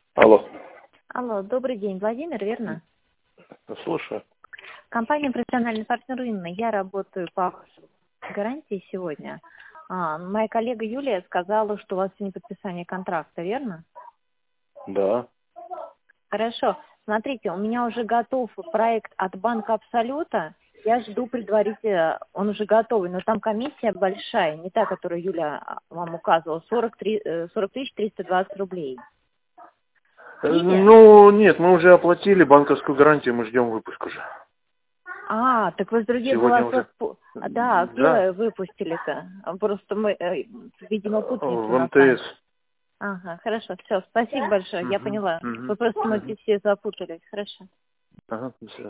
Алло. Алло, добрый день, Владимир, верно? Слушаю. Компания «Профессиональный партнер Инна». Я работаю по гарантии сегодня. Моя коллега Юлия сказала, что у вас сегодня подписание контракта, верно? Да. Хорошо. Смотрите, у меня уже готов проект от Банка Абсолюта. Я жду предварительно, он уже готовый, но там комиссия большая, не та, которую Юля вам указывала, 40 320 рублей. Видите? Ну, нет, мы уже оплатили банковскую гарантию, мы ждем выпуск уже. Так вы с другим Сегодня уже. голосов... Да, Да. где выпустили-то? Просто мы, видимо, путаница В на самом. МТС. Ага, хорошо, все, спасибо большое, я Угу. поняла. Угу. Вы просто, Угу. все запутались, хорошо. Ага, до свидания.